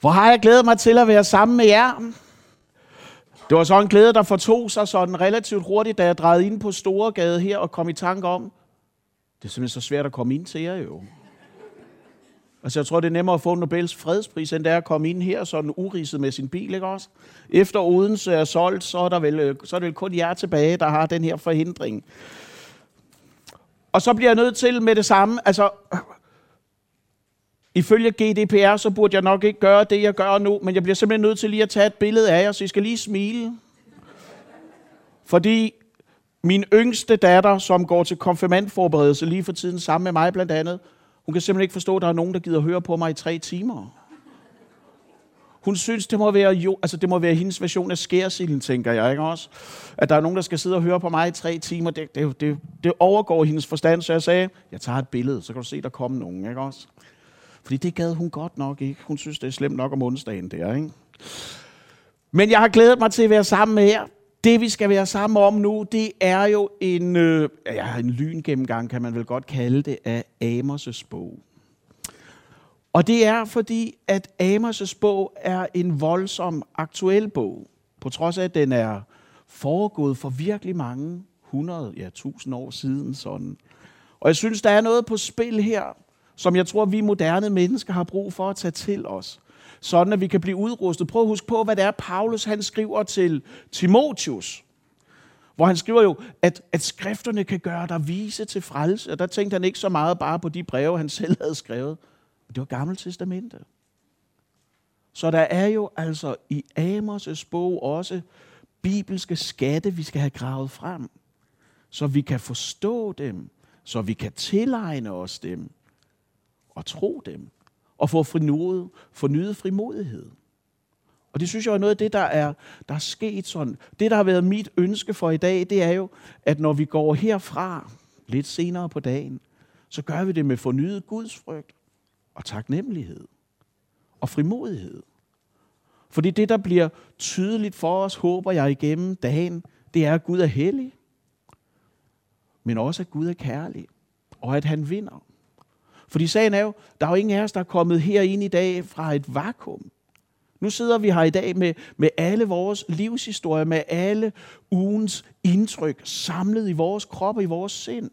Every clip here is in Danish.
Hvor har jeg glædet mig til at være sammen med jer. Det var så en glæde, der fortog sig sådan relativt hurtigt, da jeg drejede ind på Storegade her og kom i tanke om, det er simpelthen så svært at komme ind til jer jo. Altså jeg tror, det er nemmere at få Nobels fredspris, end det er at komme ind her sådan uridset med sin bil, ikke også? Efter Odense er solgt, så er det vel kun jer tilbage, der har den her forhindring. Og så bliver jeg nødt til med det samme, altså ifølge GDPR, så burde jeg nok ikke gøre det, jeg gør nu, men jeg bliver simpelthen nødt til lige at tage et billede af jer, så I skal lige smile. Fordi min yngste datter, som går til konfirmandforberedelse lige for tiden sammen med mig blandt andet, hun kan simpelthen ikke forstå, at der er nogen, der gider høre på mig i 3 timer. Hun synes, det må være hendes version af skærsilden, tænker jeg, ikke også? At der er nogen, der skal sidde og høre på mig i 3 timer, det overgår hendes forstand, så jeg sagde, jeg tager et billede, så kan du se, der kommer nogen, ikke også? Fordi det gad hun godt nok ikke. Hun synes, det er slemt nok om onsdagen der, ikke? Men jeg har glædet mig til at være sammen med jer. Det, vi skal være sammen om nu, det er jo en lyngennemgang, kan man vel godt kalde det, af Amos' bog. Og det er fordi, at Amos' bog er en voldsom aktuel bog. På trods af, at den er foregået for virkelig mange 1000 år siden. Sådan. Og jeg synes, der er noget på spil her, som jeg tror, vi moderne mennesker har brug for at tage til os. Sådan, at vi kan blive udrustet. Prøv at huske på, hvad det er, Paulus han skriver til Timotheus. Hvor han skriver jo, at skrifterne kan gøre dig vise til frelse. Og der tænkte han ikke så meget bare på de breve, han selv havde skrevet. Det var Gamle Testamente. Så der er jo altså i Amos' bog også bibelske skatte, vi skal have gravet frem. Så vi kan forstå dem. Så vi kan tilegne os dem. Og tro dem. Og få fornyet frimodighed. Og det synes jeg er noget af det, der er sket sådan. Det, der har været mit ønske for i dag, det er jo, at når vi går herfra lidt senere på dagen, så gør vi det med fornyet gudsfrygt og taknemmelighed og frimodighed. Fordi det, der bliver tydeligt for os, håber jeg igennem dagen, det er, at Gud er hellig, men også, at Gud er kærlig, og at han vinder. Fordi sagen er jo, der er jo ingen af os, der er kommet herind i dag fra et vakuum. Nu sidder vi her i dag med alle vores livshistorier, med alle ugens indtryk, samlet i vores krop og i vores sind.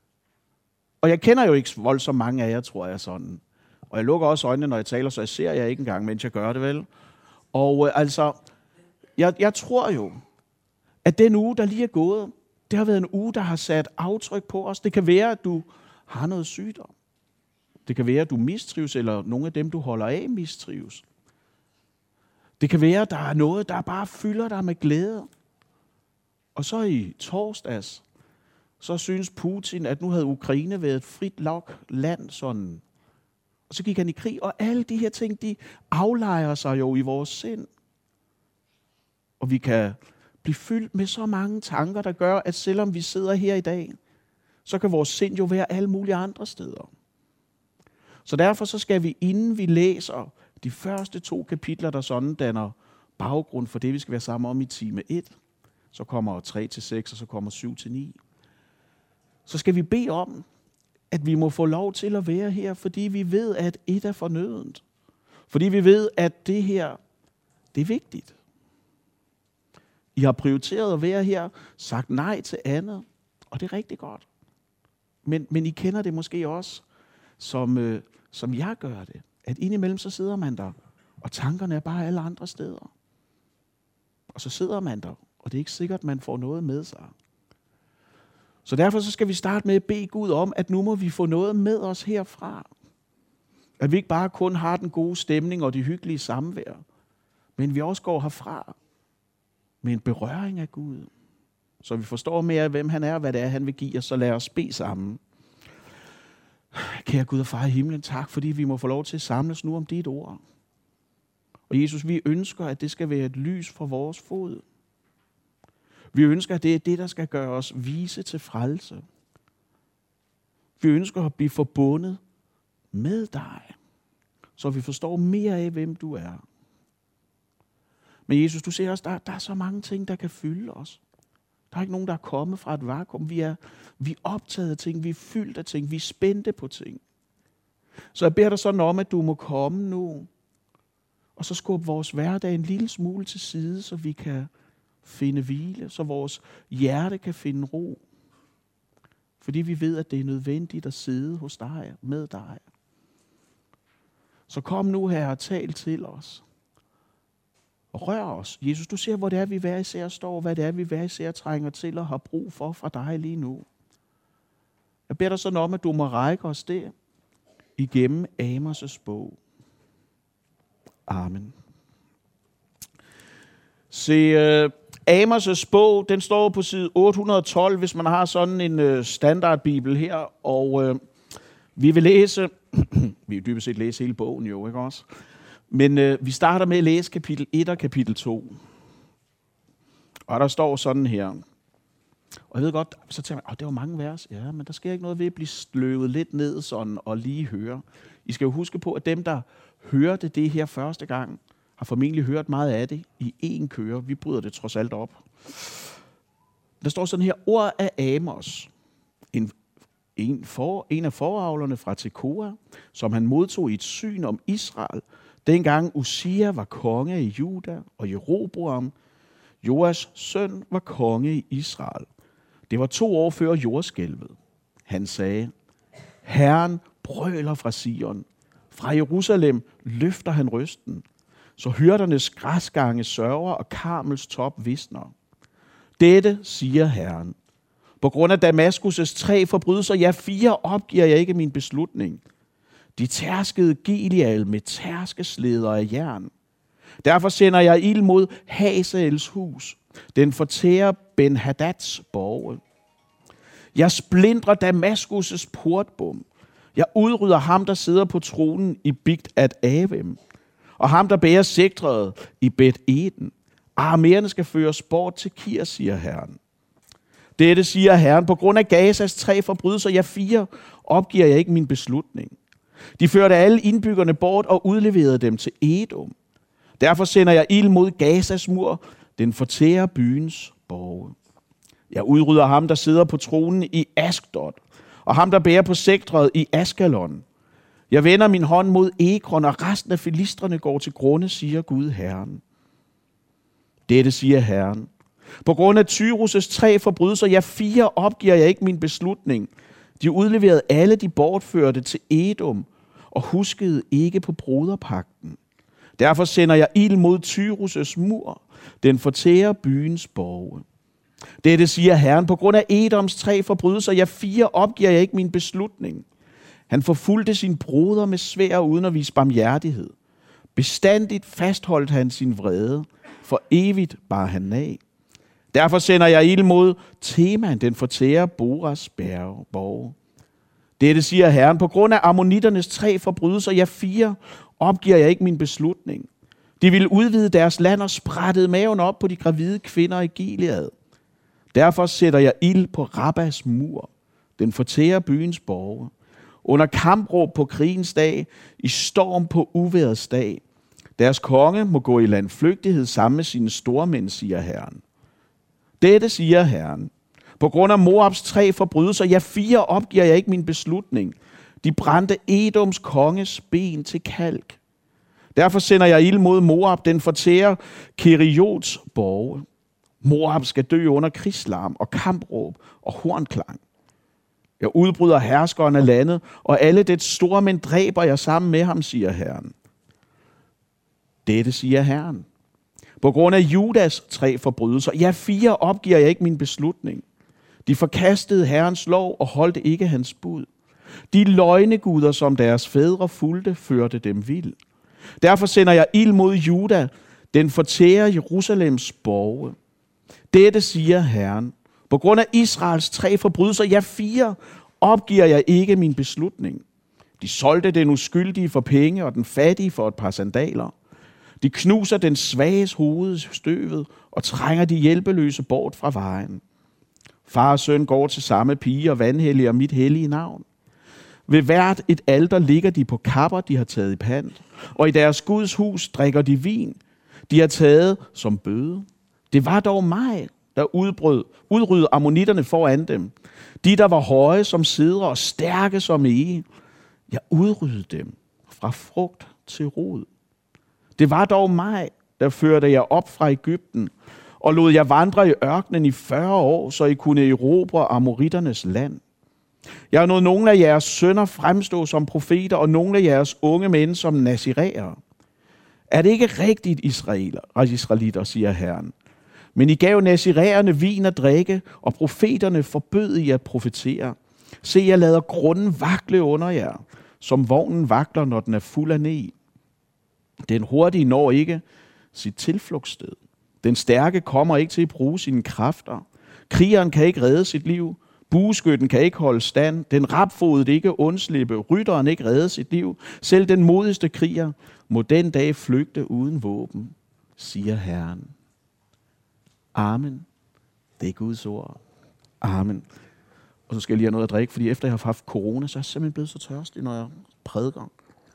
Og jeg kender jo ikke voldsomt mange af jer, tror jeg sådan. Og jeg lukker også øjnene, når jeg taler, så jeg ser jer ikke engang, mens jeg gør det vel. Og jeg tror jo, at den uge, der lige er gået, det har været en uge, der har sat aftryk på os. Det kan være, at du har noget sygdom. Det kan være, at du mistrives, eller nogle af dem, du holder af, mistrives. Det kan være, at der er noget, der bare fylder dig med glæde. Og så i torsdags, så synes Putin, at nu havde Ukraine været et frit land sådan. Og så gik han i krig, og alle de her ting, de aflejrer sig jo i vores sind. Og vi kan blive fyldt med så mange tanker, der gør, at selvom vi sidder her i dag, så kan vores sind jo være alle mulige andre steder. Så derfor så skal vi, inden vi læser de første 2 kapitler, der sådan danner baggrund for det, vi skal være sammen om i time 1, så kommer 3-6, og så kommer 7-9, så skal vi bede om, at vi må få lov til at være her, fordi vi ved, at et er fornødent. Fordi vi ved, at det her, det er vigtigt. I har prioriteret at være her, sagt nej til andet, og det er rigtig godt. Men I kender det måske også, som jeg gør det. At indimellem så sidder man der, og tankerne er bare alle andre steder. Og så sidder man der, og det er ikke sikkert, at man får noget med sig. Så derfor så skal vi starte med at bede Gud om, at nu må vi få noget med os herfra. At vi ikke bare kun har den gode stemning og det hyggelige samvær, men vi også går herfra med en berøring af Gud. Så vi forstår mere, hvem han er og hvad det er, han vil give os. Så lad os bede sammen. Kære Gud og Far i himlen, tak fordi vi må få lov til at samles nu om dit ord. Og Jesus, vi ønsker, at det skal være et lys for vores fod. Vi ønsker, at det er det, der skal gøre os vise til frelse. Vi ønsker at blive forbundet med dig, så vi forstår mere af, hvem du er. Men Jesus, du ser også, der er så mange ting, der kan fylde os. Der er ikke nogen, der er kommet fra et vakuum. Vi er optaget af ting, vi er fyldt af ting, vi er spændte på ting. Så jeg beder dig sådan om, at du må komme nu og så skubbe vores hverdag en lille smule til side, så vi kan finde hvile, så vores hjerte kan finde ro. Fordi vi ved, at det er nødvendigt at sidde hos dig, med dig. Så kom nu her og tal til os. Og rør os. Jesus, du ser, hvor det er, vi hver især står, hvad det er, vi hver især trænger til og har brug for fra dig lige nu. Jeg beder dig sådan om, at du må række os det igennem Amos' bog. Amen. Se, Amos' bog, den står på side 812, hvis man har sådan en standardbibel her, og vi vil læse, vi vil dybest set læse hele bogen jo, ikke også? Men vi starter med at læse kapitel 1 og kapitel 2. Og der står sådan her. Og jeg ved godt, så tænker jeg, det var mange vers. Ja, men der sker ikke noget ved at blive sløvet lidt ned sådan og lige høre. I skal jo huske på, at dem, der hørte det her første gang, har formentlig hørt meget af det i én køre. Vi bryder det trods alt op. Der står sådan her, ord af Amos. En af foravlerne fra Tekoa, som han modtog i et syn om Israel, dengang Usia var konge i Juda, og Jeroboam, Joas søn, var konge i Israel. Det var 2 år før jordskælvet. Han sagde, Herren brøler fra Sion. Fra Jerusalem løfter han røsten. Så hyrdernes græsgange sørger, og Karmels top visner. Dette siger Herren. På grund af Damaskus' 3 forbrydelser, 4 opgiver jeg ikke min beslutning. De tærskede Gilead med tærskesleder af jern. Derfor sender jeg ild mod Hazaels hus. Den fortærer Ben-Hadads borge. Jeg splintrer Damaskus' portbom. Jeg udrydder ham, der sidder på tronen i Bigt at Avem, og ham, der bærer sektret i Bet-Eden. Arméerne skal føres bort til Kir, siger Herren. Dette siger Herren, på grund af Gazas 3 forbrydelser, 4 opgiver jeg ikke min beslutning. De førte alle indbyggerne bort og udleverede dem til Edom. Derfor sender jeg ild mod Gazas mur, den fortærer byens borge. Jeg udrydder ham, der sidder på tronen i Ashdod, og ham, der bærer på sektret i Askalon. Jeg vender min hånd mod Ekron, og resten af filistrene går til grunde, siger Gud Herren. Dette siger Herren. På grund af Tyrus' 3 forbrydelser, 4 opgiver jeg ikke min beslutning. De udleverede alle de bortførte til Edom, og huskede ikke på broderpagten. Derfor sender jeg ild mod Tyrus' mur, den fortærer byens borge. Dette siger Herren, på grund af Edoms 3 forbrydelser, 4 opgiver jeg ikke min beslutning. Han forfulgte sin broder med sværd uden at vise barmhjertighed. Bestandigt fastholdt han sin vrede, for evigt bar han af. Derfor sender jeg ild mod Teman, den fortærer Boras borge. Dette siger Herren, på grund af ammonitternes 3 forbrydelser, 4 opgiver jeg ikke min beslutning. De ville udvide deres land og sprættede maven op på de gravide kvinder i Gilead. Derfor sætter jeg ild på Rabbas mur, den fortærer byens borge. Under kampråb på krigens dag, i storm på uvejrets dag. Deres konge må gå i landflygtighed sammen med sine stormænd, siger Herren. Dette siger Herren. På grund af Moabs 3 forbrydelser, 4 opgiver jeg ikke min beslutning. De brændte Edoms konges ben til kalk. Derfor sender jeg ild mod Moab, den fortærer Keriots borge. Moab skal dø under krigslarm og kampråb og hornklang. Jeg udbryder herskeren af landet, og alle dets store mænd dræber jeg sammen med ham, siger Herren. Dette siger Herren. På grund af Judas 3 forbrydelser, 4 opgiver jeg ikke min beslutning. De forkastede Herrens lov og holdte ikke hans bud. De løgneguder, som deres fædre fulgte, førte dem vild. Derfor sender jeg ild mod Juda, den fortærer Jerusalems borge. Dette siger Herren. På grund af Israels 3 forbrydelser, 4 opgiver jeg ikke min beslutning. De solgte den uskyldige for penge og den fattige for et par sandaler. De knuser den svages hoved i støvet og trænger de hjælpeløse bort fra vejen. Far og søn går til samme pige og vanhelliger mit hellige navn. Ved hvert et alter ligger de på kapper, de har taget i pant, og i deres Guds hus drikker de vin, de har taget som bøde. Det var dog mig, der udryddede ammonitterne foran dem. De, der var høje som cedre og stærke som ege. Jeg udryddede dem fra frugt til rod. Det var dog mig, der førte jer op fra Egypten, og lod jer vandre i ørkenen i 40 år, så I kunne erobre amoritternes land. Jeg har nået nogle af jeres sønner fremstå som profeter, og nogle af jeres unge mænd som naziræer. Er det ikke rigtigt, israelitter, siger Herren? Men I gav naziræerne vin at drikke, og profeterne forbød I at profetere. Se, jeg lader grunden vakle under jer, som vognen vakler, når den er fuld af ned. Den hurtige når ikke sit tilflugtssted. Den stærke kommer ikke til at bruge sine kræfter. Krigeren kan ikke redde sit liv. Bueskytten kan ikke holde stand. Den rapfodede ikke undslippe. Rytteren ikke redde sit liv. Selv den modigste kriger må den dag flygte uden våben, siger Herren. Amen. Det er Guds ord. Amen. Og så skal jeg lige have noget at drikke, fordi efter jeg har haft corona, så er jeg simpelthen blevet så tørstig, når jeg prædiker.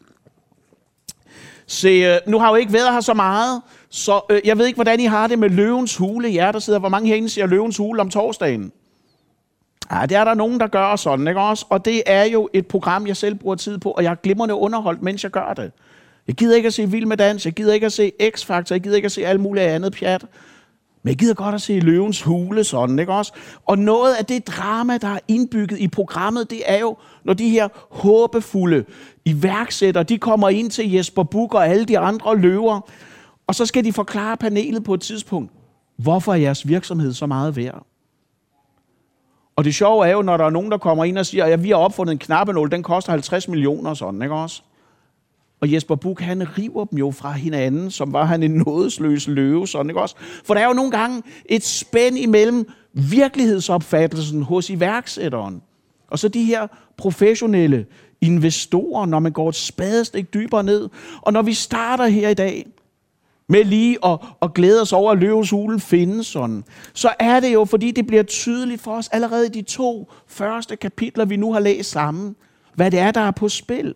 Se, nu har jeg jo ikke været her så meget, så jeg ved ikke, hvordan I har det med Løvens Hule. Jer, der sidder, hvor mange herinde siger Løvens Hule om torsdagen? Ja, det er der nogen, der gør sådan, ikke også? Og det er jo et program, jeg selv bruger tid på, og jeg er glimrende underholdt, mens jeg gør det. Jeg gider ikke at se Vild med Dans, jeg gider ikke at se X-Factor, jeg gider ikke at se alt muligt andet pjat. Men jeg gider godt at se Løvens Hule sådan, ikke også? Og noget af det drama, der er indbygget i programmet, det er jo, når de her håbefulde iværksættere, de kommer ind til Jesper Buch og alle de andre løver, og så skal de forklare panelet på et tidspunkt, hvorfor er jeres virksomhed så meget værd? Og det sjove er jo, når der er nogen, der kommer ind og siger, at vi har opfundet en knappenål, den koster 50 millioner sådan, ikke også? Og Jesper Buch, han river dem jo fra hinanden, som var han en nådesløs løve, sådan, ikke også? For der er jo nogle gange et spænd imellem virkelighedsopfattelsen hos iværksætteren, og så de her professionelle investorer, når man går et spadestik dybere ned. Og når vi starter her i dag med lige at glæde os over, at Løvens Hule findes sådan, så er det jo, fordi det bliver tydeligt for os allerede i de 2 første kapitler, vi nu har læst sammen, hvad det er, der er på spil.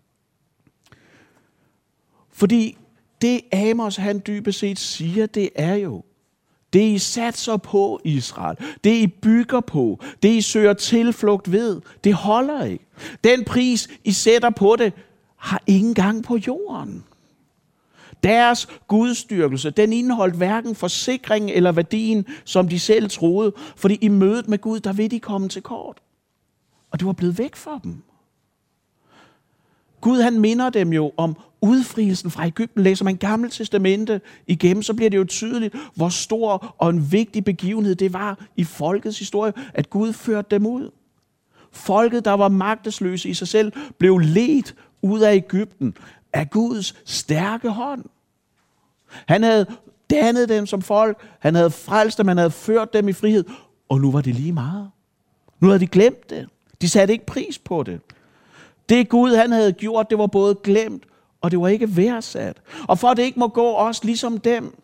Fordi det Amos, han dybest set siger, det er jo, det I satser på, Israel, det I bygger på, det I søger tilflugt ved, det holder ikke. Den pris, I sætter på det, har ingen gang på jorden. Deres gudstyrkelse, den indeholdt hverken forsikring eller værdien, som de selv troede, fordi i mødet med Gud, der vil de komme til kort. Og det var blevet væk for dem. Gud, han minder dem jo om udfrielsen fra Egypten. Læser man Gamle Testamente igennem, så bliver det jo tydeligt, hvor stor og en vigtig begivenhed det var i folkets historie, at Gud førte dem ud. Folket, der var magtesløse i sig selv, blev ledt ud af Egypten af Guds stærke hånd. Han havde dannet dem som folk, han havde frelst dem, han havde ført dem i frihed, og nu var det lige meget. Nu havde de glemt det. De satte ikke pris på det. Det Gud, han havde gjort, det var både glemt, og det var ikke værdsat. Og for at det ikke må gå os ligesom dem,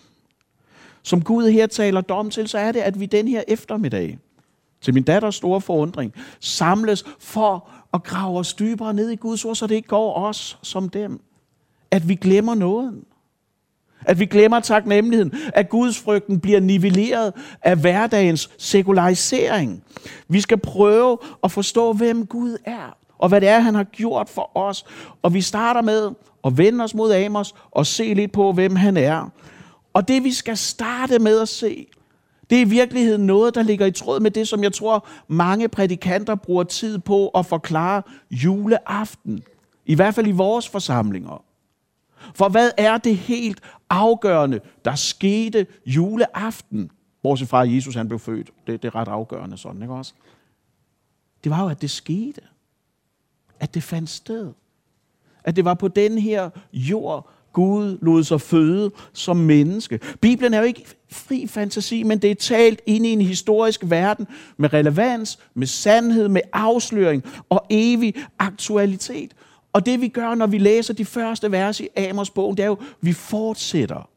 som Gud her taler dom til, så er det, at vi den her eftermiddag, til min datters store forundring, samles for at grave os dybere ned i Guds ord, så det ikke går os som dem. At vi glemmer nåden. At vi glemmer taknemmeligheden. At Guds frygten bliver nivelleret af hverdagens sekularisering. Vi skal prøve at forstå, hvem Gud er. Og hvad det er, han har gjort for os. Og vi starter med at vende os mod Amos og se lidt på, hvem han er. Og det vi skal starte med at se, det er i virkeligheden noget, der ligger i tråd med det, som jeg tror, mange prædikanter bruger tid på at forklare juleaften. I hvert fald i vores forsamlinger. For hvad er det helt afgørende, der skete juleaften? Bortset fra, at Jesus han blev født. Det er ret afgørende sådan, ikke også? Det var jo, at det skete. At det fandt sted. At det var på den her jord, Gud lod sig føde som menneske. Bibelen er jo ikke fri fantasi, men det er talt ind i en historisk verden med relevans, med sandhed, med afsløring og evig aktualitet. Og det vi gør, når vi læser de første vers i Amos bogen, det er jo, vi fortsætter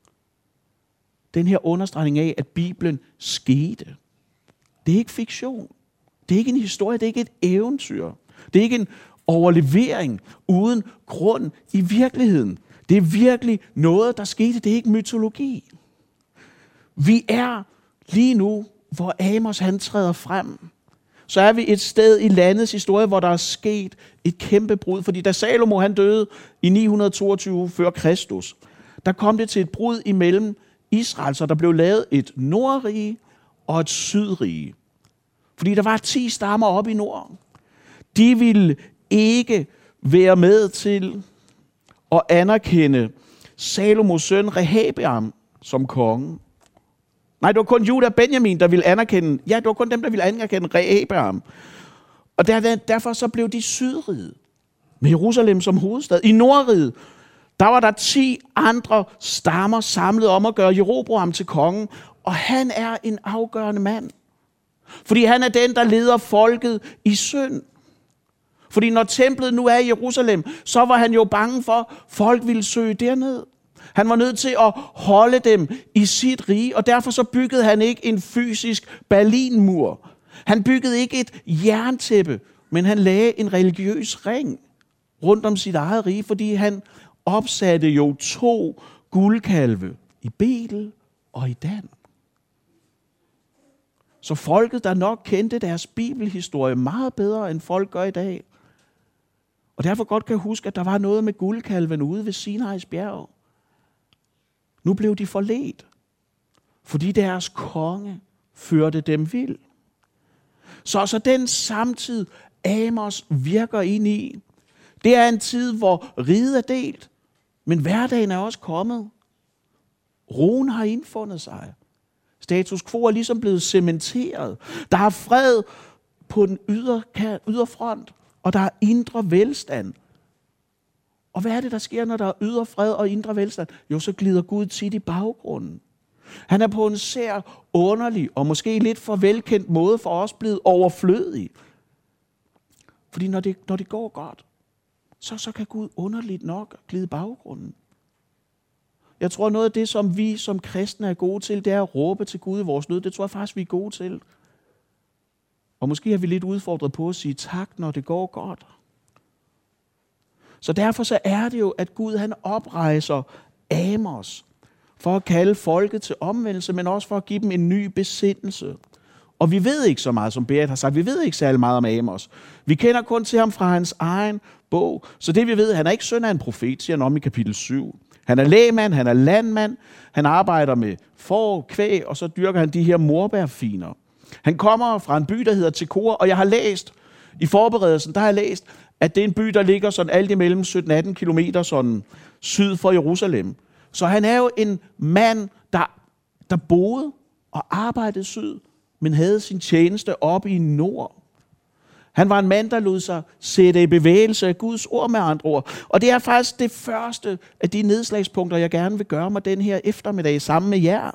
den her understregning af, at Bibelen skete. Det er ikke fiktion. Det er ikke en historie, det er ikke et eventyr. Det er ikke en overlevering uden grund i virkeligheden. Det er virkelig noget, der skete. Det er ikke mytologi. Vi er lige nu, hvor Amos han træder frem så er vi et sted i landets historie, hvor der er sket et kæmpe brud. Fordi da Salomo han døde i 922 før Kristus, der kom det til et brud imellem Israel, så der blev lavet et nordrige og et sydrige. Fordi der var 10 stammer oppe i nord. De ville ikke være med til at anerkende Salomos søn Rehabeam som konge. Nej, det var kun Juda og Benjamin, der ville anerkende. Ja, det var kun dem, der ville anerkende Rehabeam. Og derfor så blev de sydriget med Jerusalem som hovedstad. I nordriget, der var der 10 andre stammer samlet om at gøre Jeroboam til kongen. Og han er en afgørende mand. Fordi han er den, der leder folket i synd. Fordi når templet nu er i Jerusalem, så var han jo bange for, at folk ville søge derned. Han var nødt til at holde dem i sit rige, og derfor så byggede han ikke en fysisk Berlinmur. Han byggede ikke et jerntæppe, men han lagde en religiøs ring rundt om sit eget rige, fordi han opsatte jo 2 guldkalve i Betel og i Dan. Så folket, der nok kendte deres bibelhistorie meget bedre, end folk gør i dag, og derfor godt kan huske, at der var noget med guldkalven ude ved Sinais bjerg. Nu blev de forledt, fordi deres konge førte dem vild. Så den samtid, Amos virker ind i, det er en tid, hvor riget er delt, men hverdagen er også kommet. Roen har indfundet sig. Status quo er ligesom blevet cementeret. Der er fred på den ydre front, og der er indre velstand. Og hvad er det, der sker, når der er ydre fred og indre velstand? Jo, så glider Gud tit i baggrunden. Han er på en sær, underlig og måske lidt for velkendt måde for os blevet overflødig. Fordi når det går godt, så kan Gud underligt nok glide i baggrunden. Jeg tror, noget af det, som vi som kristne er gode til, det er at råbe til Gud i vores nød. Det tror jeg faktisk, vi er gode til. Og måske er vi lidt udfordret på at sige tak, når det går godt. Så derfor så er det jo, at Gud han oprejser Amos for at kalde folket til omvendelse, men også for at give dem en ny besindelse. Og vi ved ikke så meget, som Berit har sagt. Vi ved ikke særlig meget om Amos. Vi kender kun til ham fra hans egen bog. Så det vi ved, han er ikke søn af en profet, siger han om i kapitel 7. Han er lægmand, han er landmand, han arbejder med får, kvæg, og så dyrker han de her morbærfiner. Han kommer fra en by, der hedder Tekoa, og jeg har læst, i forberedelsen, der har jeg læst, at det er en by, der ligger sådan alt imellem 17-18 kilometer sådan syd for Jerusalem. Så han er jo en mand, der boede og arbejdede syd, men havde sin tjeneste oppe i nord. Han var en mand, der lod sig sætte i bevægelse af Guds ord med andre ord. Og det er faktisk det første af de nedslagspunkter, jeg gerne vil gøre mig den her eftermiddag sammen med jer.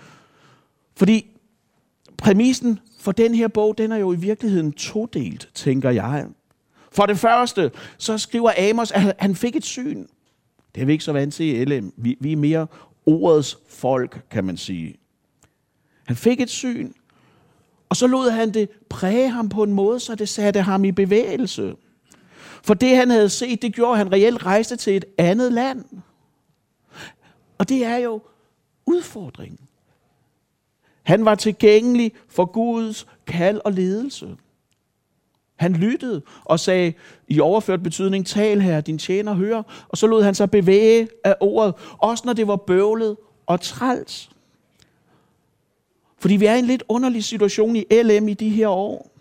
Fordi præmissen for den her bog, den er jo i virkeligheden todelt, tænker jeg. For det første, så skriver Amos, at han fik et syn. Det er vi ikke så vant til i LM. Vi er mere ordets folk, kan man sige. Han fik et syn, og så lod han det præge ham på en måde, så det satte ham i bevægelse. For det, han havde set, det gjorde, at han reelt rejste til et andet land. Og det er jo udfordringen. Han var tilgængelig for Guds kald og ledelse. Han lyttede og sagde i overført betydning, tal her, din tjener hører. Og så lod han sig bevæge af ordet, også når det var bøvlet og træls. Fordi vi er i en lidt underlig situation i LM i de her år.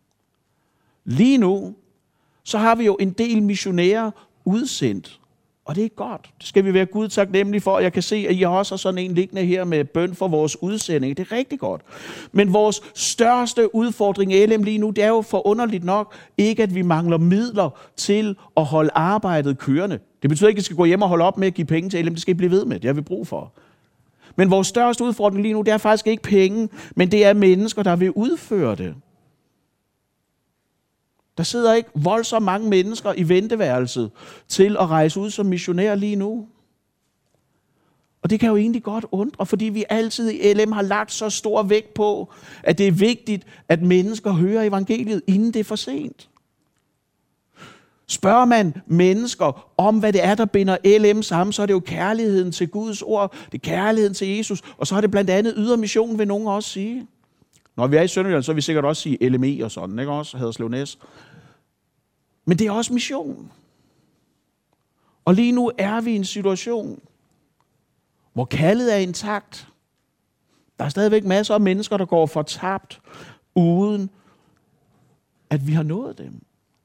Lige nu, så har vi jo en del missionærer udsendt. Og det er godt. Det skal vi være Gud taknemmelige for. Jeg kan se, at I også har sådan en liggende her med bøn for vores udsending. Det er rigtig godt. Men vores største udfordring i LM lige nu, det er jo forunderligt nok ikke, at vi mangler midler til at holde arbejdet kørende. Det betyder ikke, at vi skal gå hjem og holde op med at give penge til LM. Det skal I blive ved med. Det har vi brug for. Men vores største udfordring lige nu, det er faktisk ikke penge, men det er mennesker, der vil udføre det. Der sidder ikke voldsomt mange mennesker i venteværelset til at rejse ud som missionær lige nu. Og det kan jo egentlig godt undre, fordi vi altid i LM har lagt så stor vægt på, at det er vigtigt, at mennesker hører evangeliet, inden det er for sent. Spørger man mennesker om, hvad det er, der binder LM sammen, så er det jo kærligheden til Guds ord, det er kærligheden til Jesus, og så er det blandt andet ydermission, vil nogen også sige. Når vi er i Sønderjylland, så vil vi sikkert også sige LME og sådan, ikke også? Haderslev Næs. Men det er også mission. Og lige nu er vi i en situation, hvor kaldet er intakt. Der er stadigvæk masser af mennesker, der går fortabt, uden at vi har nået dem.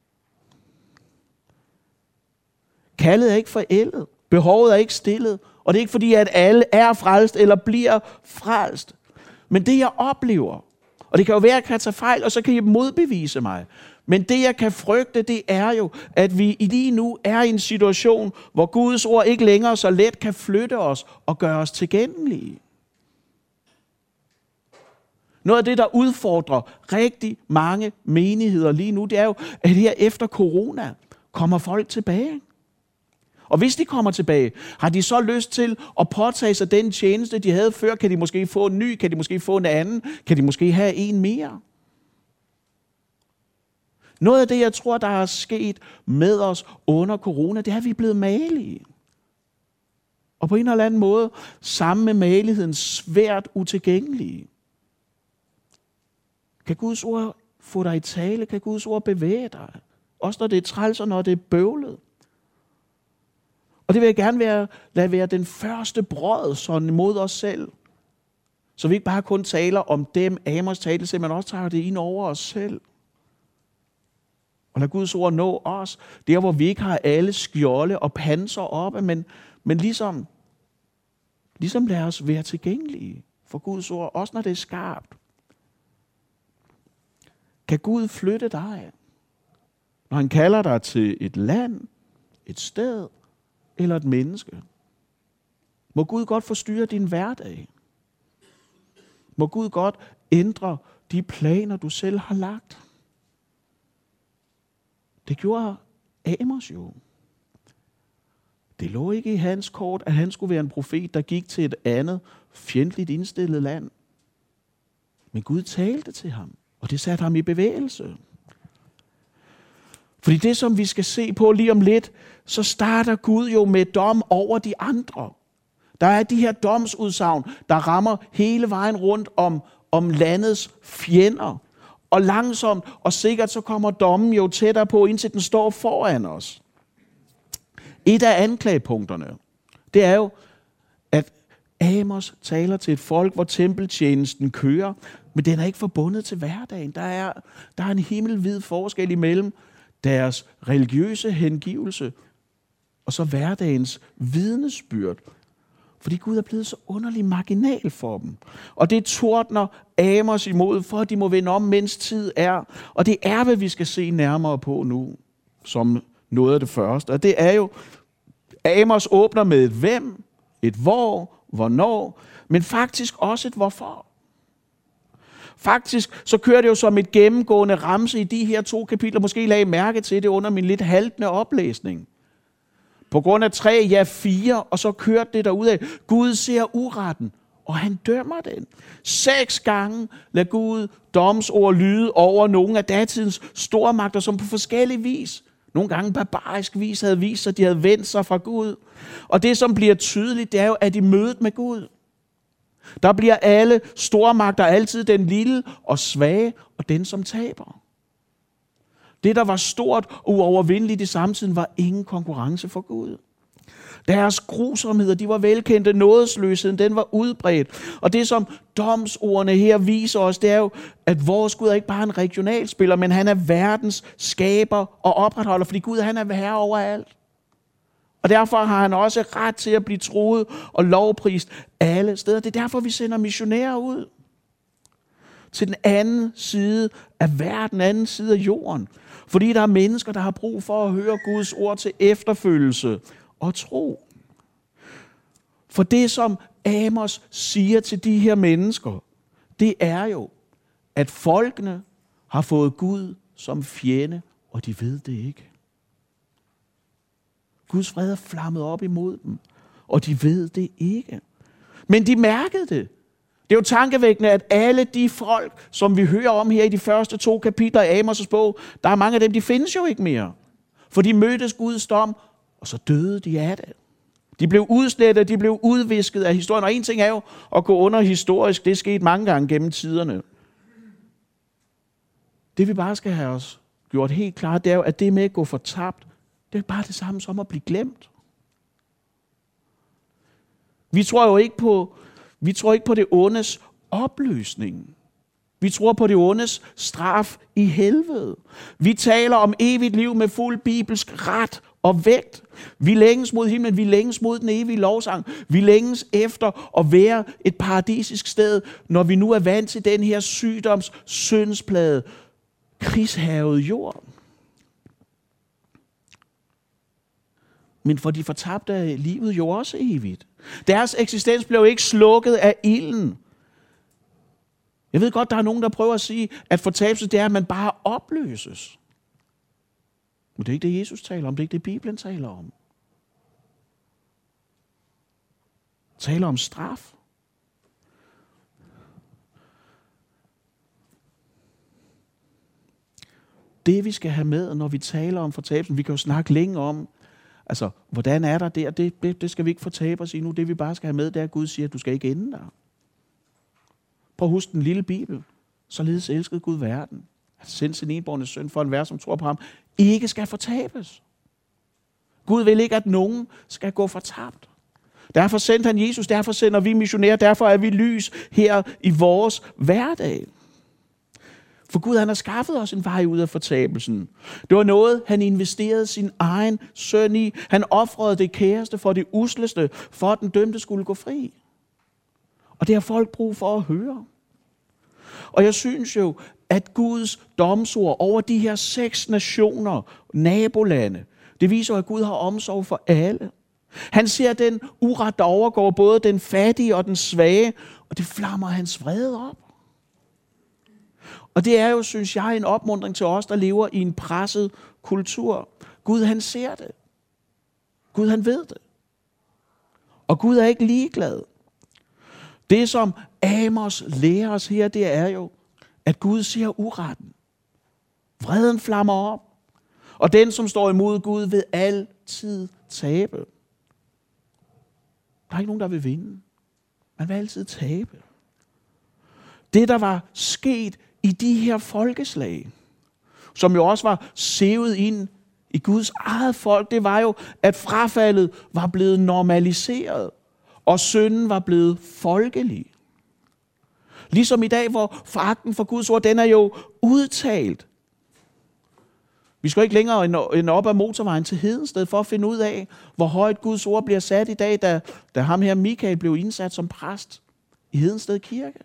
Kaldet er ikke forældet. Behovet er ikke stillet. Og det er ikke fordi, at alle er frelst eller bliver frelst. Men det jeg oplever, og det kan jo være, at jeg kan tage fejl, og så kan I modbevise mig. Men det jeg kan frygte, det er jo, at vi lige nu er i en situation, hvor Guds ord ikke længere så let kan flytte os og gøre os tilgængelige. Noget af det, der udfordrer rigtig mange menigheder lige nu, det er jo, at her efter corona kommer folk tilbage. Og hvis de kommer tilbage, har de så lyst til at påtage sig den tjeneste, de havde før? Kan de måske få en ny? Kan de måske få en anden? Kan de måske have en mere? Noget af det, jeg tror, der er sket med os under corona, det er, at vi er blevet malige. Og på en eller anden måde, sammen med maligheden, svært utilgængelige. Kan Guds ord få dig i tale? Kan Guds ord bevæge dig? Også når det er træls, og når det er bøvlet. Og det vil jeg gerne lade være den første brød sådan mod os selv. Så vi ikke bare kun taler om dem, Amos talte, men også tager det ind over os selv. Og lad Guds ord nå os, der hvor vi ikke har alle skjolde og panser oppe, men ligesom lad os være tilgængelige for Guds ord, også når det er skarpt. Kan Gud flytte dig, når han kalder dig til et land, et sted eller et menneske? Må Gud godt forstyrre din hverdag? Må Gud godt ændre de planer, du selv har lagt? Det gjorde Amos jo. Det lå ikke i hans kort, at han skulle være en profet, der gik til et andet fjendtligt indstillet land. Men Gud talte til ham, og det satte ham i bevægelse. Fordi det, som vi skal se på lige om lidt, så starter Gud jo med dom over de andre. Der er de her domsudsagn, der rammer hele vejen rundt om landets fjender. Og langsomt og sikkert så kommer dommen jo tættere på, indtil den står foran os. Et af anklagepunkterne, det er jo, at Amos taler til et folk, hvor tempeltjenesten kører, men den er ikke forbundet til hverdagen. Der er en himmelvid forskel imellem deres religiøse hengivelse og så hverdagens vidnesbyrd. Fordi Gud er blevet så underlig marginal for dem. Og det tordner Amos imod, for at de må vende om, mens tid er. Og det er, hvad vi skal se nærmere på nu, som noget af det første. Og det er jo, Amos åbner med et hvem, et hvor, hvornår, men faktisk også et hvorfor. Faktisk så kører det jo som et gennemgående ramse i de her 2 kapitler. Måske lagde I mærke til det under min lidt haltende oplæsning. På grund af 3, ja 4, og så kørte det derudad. Gud ser uretten, og han dømmer den. 6 gange lader Gud domsord lyde over nogle af datidens stormagter, som på forskellige vis, nogle gange barbarisk vis, havde vist sig, at de havde vendt sig fra Gud. Og det, som bliver tydeligt, det er jo, at i mødet med Gud, der bliver alle stormagter altid den lille og svage, og den, som taber. Det, der var stort og uovervindeligt i samtiden, var ingen konkurrence for Gud. Deres grusomheder, de var velkendte, nådesløsheden, den var udbredt. Og det, som domsordene her viser os, det er jo, at vores Gud er ikke bare en regionalspiller, men han er verdens skaber og opretholder, fordi Gud, han er herre overalt. Og derfor har han også ret til at blive troet og lovprist alle steder. Det er derfor, vi sender missionærer ud til den anden side af verden, anden side af jorden. Fordi der er mennesker, der har brug for at høre Guds ord til efterfølgelse og tro. For det, som Amos siger til de her mennesker, det er jo, at folkene har fået Gud som fjende, og de ved det ikke. Guds fred er flammet op imod dem, og de ved det ikke. Men de mærkede det. Det er jo tankevækkende, at alle de folk, som vi hører om her i de første 2 kapitler af Amos' bog, der er mange af dem, de findes jo ikke mere. For de mødtes Guds dom, og så døde de af det. De blev udslettet, de blev udvisket af historien. Og en ting er jo at gå under historisk, det er sket mange gange gennem tiderne. Det vi bare skal have os gjort helt klart, det er jo, at det med at gå fortabt, det er bare det samme som at blive glemt. Vi tror jo ikke på det ondes opløsning. Vi tror på det ondes straf i helvede. Vi taler om evigt liv med fuld bibelsk ret og vægt. Vi længes mod himlen, vi længes mod den evige lovsang. Vi længes efter at være et paradisisk sted, når vi nu er vant til den her sygdoms, syndsplade, krigshærgede jord. Men for de fortabte er livet jo også evigt. Deres eksistens blev ikke slukket af ilden. Jeg ved godt, der er nogen, der prøver at sige, at fortabelse det er, at man bare opløses. Men det er ikke det, Jesus taler om. Det er ikke det, Bibelen taler om. Taler om straf. Det vi skal have med, når vi taler om fortabelsen, vi kan jo snakke længe om, altså, hvordan er der der? Det skal vi ikke fortabe os i nu. Det vi bare skal have med, det er, at Gud siger, at du skal ikke ende der. Prøv at huske den lille Bibel. Således elskede Gud verden. Han sendte sin enbårne søn for enhver, som tror på ham, ikke skal fortabes. Gud vil ikke, at nogen skal gå fortabt. Derfor sendte han Jesus, derfor sender vi missionærer, derfor er vi lys her i vores hverdag. For Gud, han har skaffet os en vej ud af fortabelsen. Det var noget, han investerede sin egen søn i. Han ofrede det kæreste for det usleste, for at den dømte skulle gå fri. Og det har folk brug for at høre. Og jeg synes jo, at Guds domsord over de her 6 nationer, nabolande, det viser, at Gud har omsorg for alle. Han ser den uret, der overgår både den fattige og den svage, og det flammer hans vrede op. Og det er jo, synes jeg, en opmuntring til os, der lever i en presset kultur. Gud, han ser det. Gud, han ved det. Og Gud er ikke ligeglad. Det, som Amos lærer os her, det er jo, at Gud ser uretten. Vreden flammer op. Og den, som står imod Gud, vil altid tabe. Der er ikke nogen, der vil vinde. Man vil altid tabe. Det, der var sket i de her folkeslag, som jo også var sevet ind i Guds eget folk, det var jo, at frafaldet var blevet normaliseret, og synden var blevet folkelig. Ligesom i dag, hvor foragten for Guds ord, den er jo udtalt. Vi skal ikke længere end op ad motorvejen til Hedensted for at finde ud af, hvor højt Guds ord bliver sat i dag, da ham her Michael blev indsat som præst i Hedensted Kirke.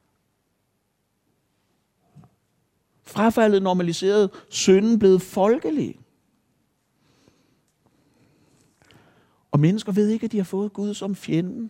Frafaldet normaliseret, synden blevet folkelig. Og mennesker ved ikke, at de har fået Gud som fjenden.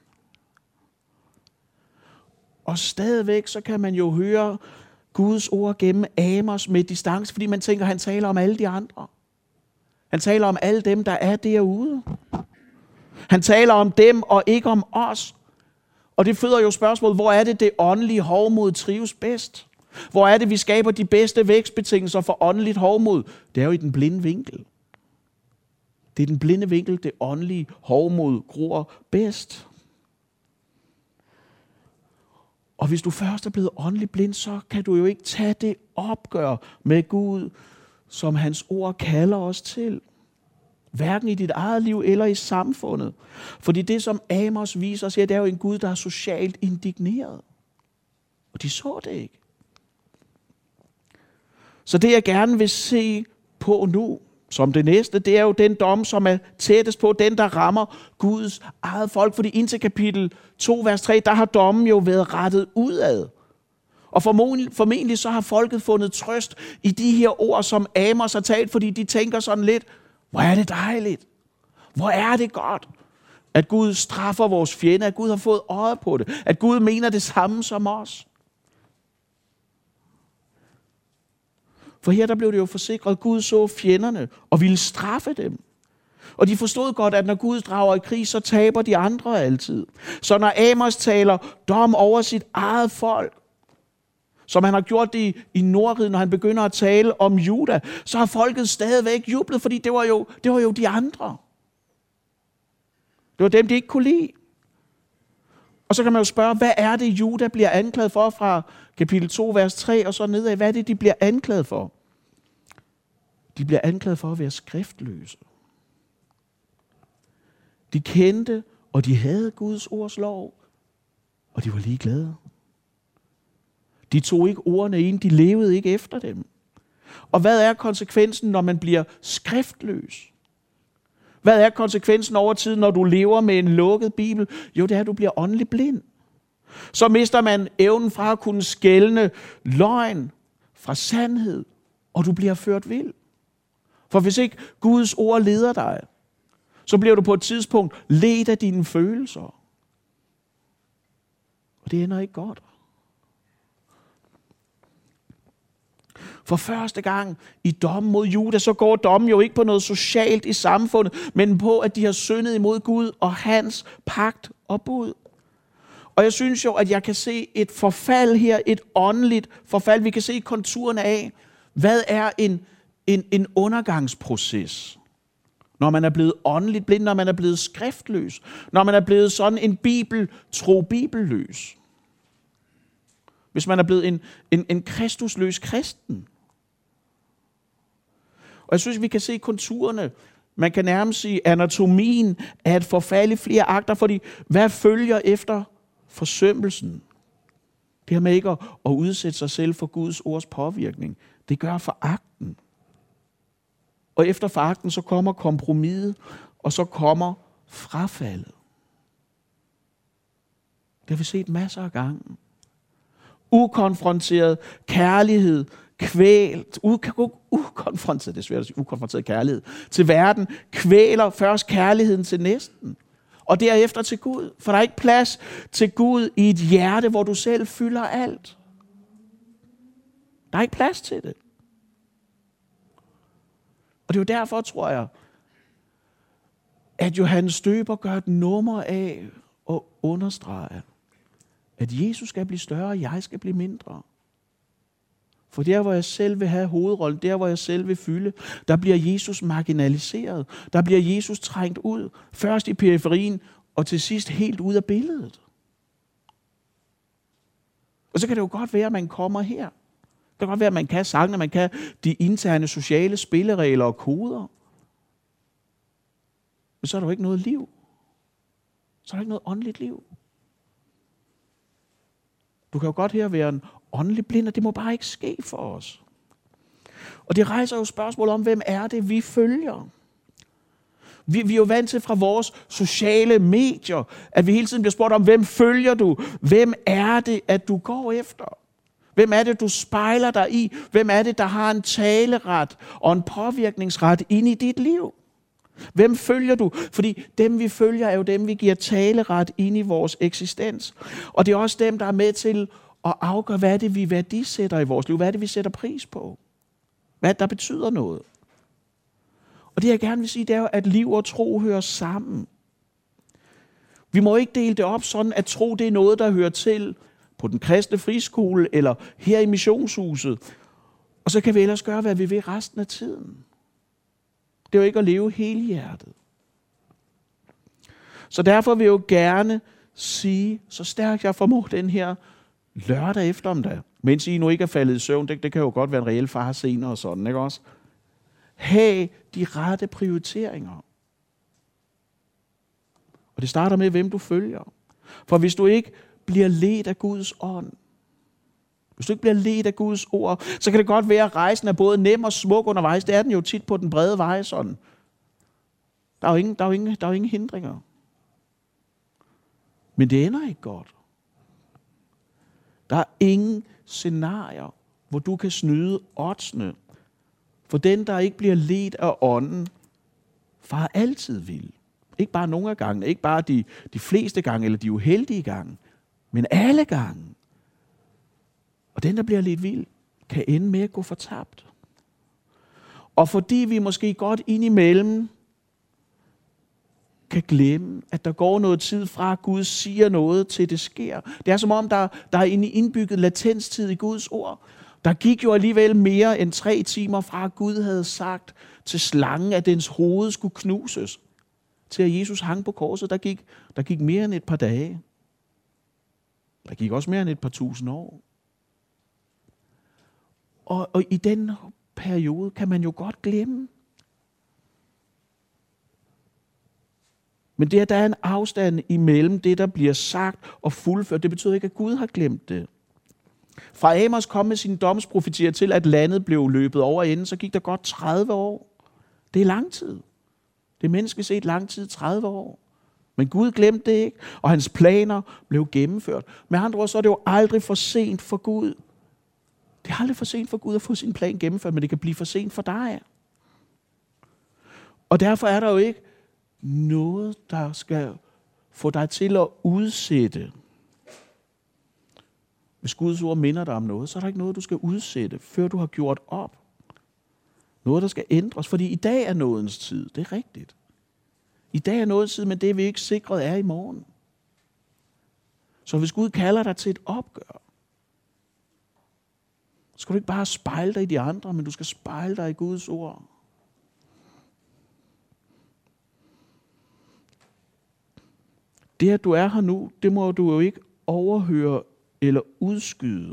Og stadigvæk så kan man jo høre Guds ord gennem Amos med distance, fordi man tænker, at han taler om alle de andre. Han taler om alle dem, der er derude. Han taler om dem og ikke om os. Og det føder jo spørgsmålet, hvor er det åndelige hovmod trives bedst? Hvor er det, vi skaber de bedste vækstbetingelser for åndeligt hovmod? Det er jo i den blinde vinkel. Det er den blinde vinkel, det åndelige hovmod gror bedst. Og hvis du først er blevet åndeligt blind, så kan du jo ikke tage det opgør med Gud, som hans ord kalder os til. Hverken i dit eget liv eller i samfundet. Fordi det, som Amos viser os her, det er jo en Gud, der er socialt indigneret. Og de så det ikke. Så det, jeg gerne vil se på nu, som det næste, det er jo den dom, som er tættest på, den, der rammer Guds eget folk. Fordi indtil kapitel 2, vers 3, der har dommen jo været rettet udad. Og formentlig så har folket fundet trøst i de her ord, som Amos har talt, fordi de tænker sådan lidt, hvor er det dejligt, hvor er det godt, at Gud straffer vores fjende, at Gud har fået øje på det, at Gud mener det samme som os. For her der blev det jo forsikret, at Gud så fjenderne og ville straffe dem. Og de forstod godt, at når Gud drager i krig, så taber de andre altid. Så når Amos taler dom over sit eget folk, som han har gjort det i Nordriget, når han begynder at tale om Juda, så har folket stadigvæk jublet, fordi det var jo de andre. Det var dem, de ikke kunne lide. Og så kan man jo spørge, hvad er det, Juda bliver anklaget for fra kapitel 2, vers 3 og så nedad? Hvad er det, de bliver anklaget for? De bliver anklaget for at være skriftløse. De kendte, og de havde Guds ords lov, og de var ligeglade. De tog ikke ordene ind, de levede ikke efter dem. Og hvad er konsekvensen, når man bliver skriftløs? Hvad er konsekvensen over tid, når du lever med en lukket bibel? Jo, det er, at du bliver åndelig blind. Så mister man evnen fra at kunne skelne løgn fra sandhed, og du bliver ført vild. For hvis ikke Guds ord leder dig, så bliver du på et tidspunkt ledt af dine følelser. Og det ender ikke godt. For første gang i dommen mod Juda, så går dommen jo ikke på noget socialt i samfundet, men på, at de har syndet imod Gud og hans pagt og bud. Og jeg synes jo, at jeg kan se et forfald her, et åndeligt forfald. Vi kan se konturerne af, hvad er en undergangsproces. Når man er blevet åndeligt blind, når man er blevet skriftløs, når man er blevet sådan en bibelløs. Hvis man er blevet en kristusløs kristen. Og jeg synes, vi kan se konturerne. Man kan nærmest sige, anatomien af et forfald i flere akter, fordi hvad følger efter forsømmelsen? Det her med ikke at udsætte sig selv for Guds ords påvirkning. Det gør foragten. Og efter foragten, så kommer kompromiset, og så kommer frafaldet. Det har vi set masser af gange. Ukonfronteret kærlighed, kvælt, ukonfronteret, det er svært at sige, ukonfronteret kærlighed til verden, kvæler først kærligheden til næsten, og derefter til Gud. For der er ikke plads til Gud i et hjerte, hvor du selv fylder alt. Der er ikke plads til det. Og det er jo derfor, tror jeg, at Johannes Døber gør et nummer af at understrege, at Jesus skal blive større, og jeg skal blive mindre. For der, hvor jeg selv vil have hovedrollen, der, hvor jeg selv vil fylde, der bliver Jesus marginaliseret. Der bliver Jesus trængt ud. Først i periferien, og til sidst helt ud af billedet. Og så kan det jo godt være, at man kommer her. Det kan godt være, at man kan sangene, man kan de interne sociale spilleregler og koder. Men så er der jo ikke noget liv. Så er der ikke noget åndeligt liv. Du kan jo godt her være en åndelig blind, og det må bare ikke ske for os. Og det rejser jo spørgsmål om, hvem er det, vi følger? Vi er jo vant til fra vores sociale medier, at vi hele tiden bliver spurgt om, hvem følger du? Hvem er det, at du går efter? Hvem er det, du spejler dig i? Hvem er det, der har en taleret og en påvirkningsret ind i dit liv? Hvem følger du? Fordi dem, vi følger, er jo dem, vi giver taleret ind i vores eksistens. Og det er også dem, der er med til at afgøre, hvad er det, vi værdisætter i vores liv? Hvad er det, vi sætter pris på? Hvad der betyder noget? Og det, jeg gerne vil sige, det er jo, at liv og tro hører sammen. Vi må ikke dele det op sådan, at tro, det er noget, der hører til på den kristne friskole eller her i missionshuset. Og så kan vi ellers gøre, hvad vi vil resten af tiden. Det er jo ikke at leve helhjertet. Så derfor vil jeg jo gerne sige, så stærkt jeg formår den her lørdag eftermiddag, mens I nu ikke er faldet i søvn, det kan jo godt være en reel far senere og sådan, ikke også? Ha' de rette prioriteringer. Og det starter med, hvem du følger. For hvis du ikke bliver ledt af Guds ånd, hvis du ikke bliver ledt af Guds ord, så kan det godt være, at rejsen er både nem og smuk undervejs. Det er den jo tit på den brede vej sådan. Der er jo ingen hindringer. Men det ender ikke godt. Der er ingen scenarier, hvor du kan snyde oddsene. For den, der ikke bliver ledt af ånden, farer altid vild. Ikke bare nogle af gangene, ikke bare de fleste gange, eller de uheldige gange, men alle gange. Og den, der bliver lidt vild, kan ende med at gå fortabt. Og fordi vi måske godt indimellem kan glemme, at der går noget tid fra, at Gud siger noget, til det sker. Det er som om, der er en indbygget latenstid i Guds ord. Der gik jo alligevel mere end 3 timer fra, at Gud havde sagt til slangen, at dens hoved skulle knuses, til at Jesus hang på korset. Der gik mere end et par dage. Der gik også mere end et par tusind år. Og i den periode kan man jo godt glemme. Men det, at der er en afstand imellem det, der bliver sagt og fuldført, det betyder ikke, at Gud har glemt det. Fra Amos kom med sine domsprofetier til, at landet blev løbet over ende, så gik der godt 30 år. Det er lang tid. Det er menneskeligt set lang tid, 30 år. Men Gud glemte det ikke, og hans planer blev gennemført. Med andre ord, så er det jo aldrig for sent for Gud. Det er aldrig for sent for Gud at få sin plan gennemført, men det kan blive for sent for dig. Og derfor er der jo ikke noget, der skal få dig til at udsætte. Hvis Guds ord minder dig om noget, så er der ikke noget, du skal udsætte, før du har gjort op. Noget, der skal ændres, fordi i dag er nådens tid. Det er rigtigt. I dag er nådens tid, men det er vi ikke sikret er i morgen. Så hvis Gud kalder dig til et opgør, så skal du ikke bare spejle dig i de andre, men du skal spejle dig i Guds ord. Det, at du er her nu, det må du jo ikke overhøre eller udskyde,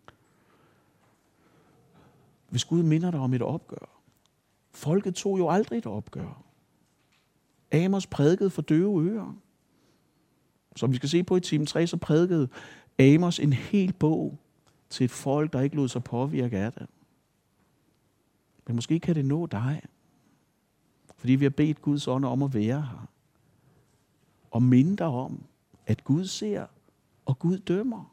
hvis Gud minder dig om et opgør. Folket tog jo aldrig et opgør. Amos prædikede for døve ører. Som vi skal se på i time 3, så prædikede Amos en hel bog til et folk, der ikke lod sig påvirke af det. Men måske kan det nå dig, fordi vi har bedt Guds ånd om at være her. Og minde dig om, at Gud ser, og Gud dømmer.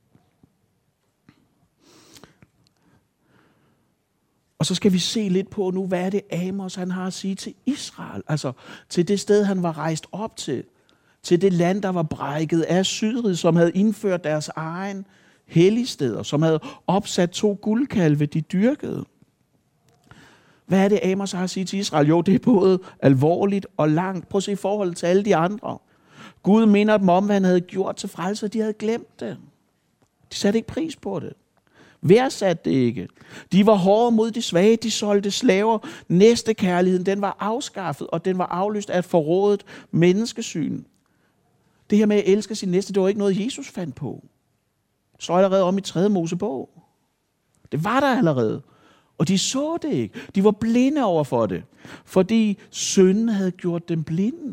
Og så skal vi se lidt på nu, hvad er det Amos han har at sige til Israel. Altså til det sted, han var rejst op til. Til det land, der var brækket af Sydriget, som havde indført deres egen helligsteder. Som havde opsat 2 guldkalve, de dyrkede. Hvad er det Amos har at sige til Israel? Jo, det er både alvorligt og langt. Prøv at se i forhold til alle de andre. Gud minder dem om, hvad han havde gjort til frelse, og de havde glemt det. De satte ikke pris på det. Værdsatte det ikke. De var hårde mod de svage, de solgte slaver. Næstekærligheden, den var afskaffet, og den var afløst af et forrådet menneskesyn. Det her med at elske sin næste, det var ikke noget, Jesus fandt på. Det står allerede om i 3. Mosebog. Det var der allerede. Og de så det ikke. De var blinde over for det. Fordi synden havde gjort dem blinde.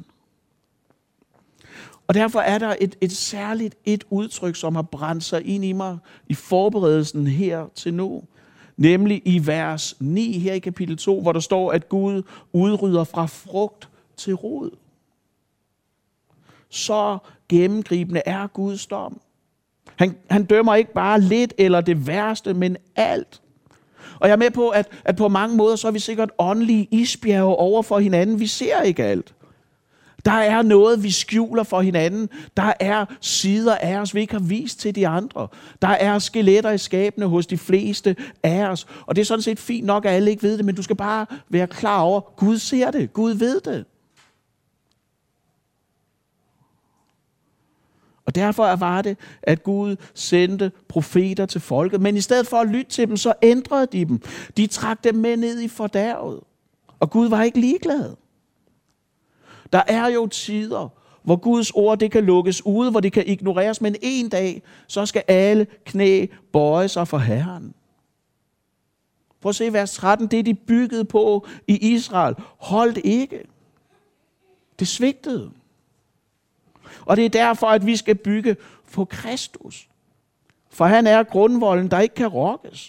Og derfor er der et særligt udtryk, som har brændt sig ind i mig i forberedelsen her til nu. Nemlig i vers 9 her i kapitel 2, hvor der står, at Gud udrydder fra frugt til rod. Så gennemgribende er Guds dom. Han dømmer ikke bare lidt eller det værste, men alt. Og jeg er med på, at på mange måder, så er vi sikkert åndelige isbjerge over for hinanden. Vi ser ikke alt. Der er noget, vi skjuler for hinanden. Der er sider af os, vi ikke har vist til de andre. Der er skeletter i skabene hos de fleste af os. Og det er sådan set fint nok, at alle ikke ved det, men du skal bare være klar over, Gud ser det. Gud ved det. Og derfor var det, at Gud sendte profeter til folket. Men i stedet for at lytte til dem, så ændrede de dem. De trak dem med ned i fordærvet. Og Gud var ikke ligeglad. Der er jo tider, hvor Guds ord det kan lukkes ude, hvor det kan ignoreres. Men en dag, så skal alle knæ bøje sig for Herren. Prøv at se vers 13. Det de byggede på i Israel, holdt ikke. Det svigtede. Og det er derfor, at vi skal bygge på Kristus. For han er grundvolden, der ikke kan rokkes.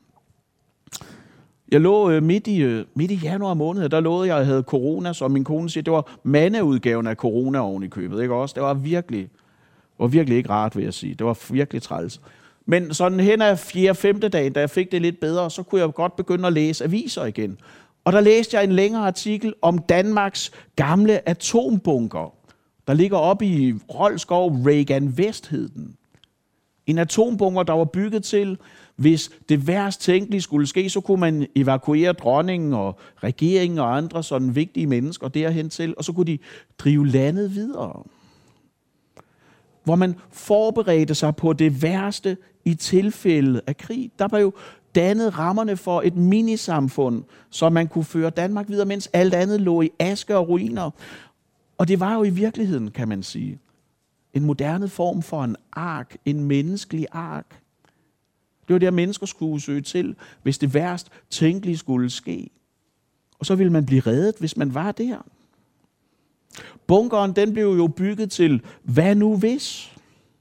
Jeg lå midt i januar måned, der lovede jeg havde corona, som min kone siger, det var mandeudgaven af corona oven i købet. Ikke også? Det var virkelig ikke rart, vil jeg sige. Det var virkelig træls. Men sådan hen ad 4. og 5. dagen, da jeg fik det lidt bedre, så kunne jeg godt begynde at læse aviser igen. Og der læste jeg en længere artikel om Danmarks gamle atombunker, der ligger oppe i Roldskov, Regan Vest hed den. En atombunker, der var bygget til, hvis det værst tænkelige skulle ske, så kunne man evakuere dronningen og regeringen og andre sådan vigtige mennesker derhen til, og så kunne de drive landet videre. Hvor man forberedte sig på det værste i tilfælde af krig. Der var jo dannet rammerne for et minisamfund, så man kunne føre Danmark videre, mens alt andet lå i aske og ruiner. Og det var jo i virkeligheden, kan man sige, En moderne form for en ark, en menneskelig ark. Det var det, mennesker skulle søge til, hvis det værst tænkelige skulle ske. Og så ville man blive reddet, hvis man var der. Bunkeren, den blev jo bygget til, hvad nu hvis?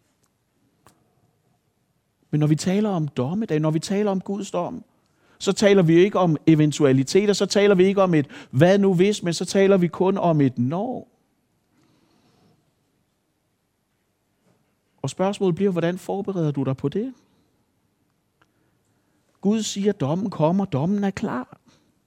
Men når vi taler om dommedag, når vi taler om Guds dom, så taler vi ikke om eventualiteter, så taler vi ikke om et hvad nu hvis, men så taler vi kun om et når. Og spørgsmålet bliver, hvordan forbereder du dig på det? Gud siger, at dommen kommer, dommen er klar.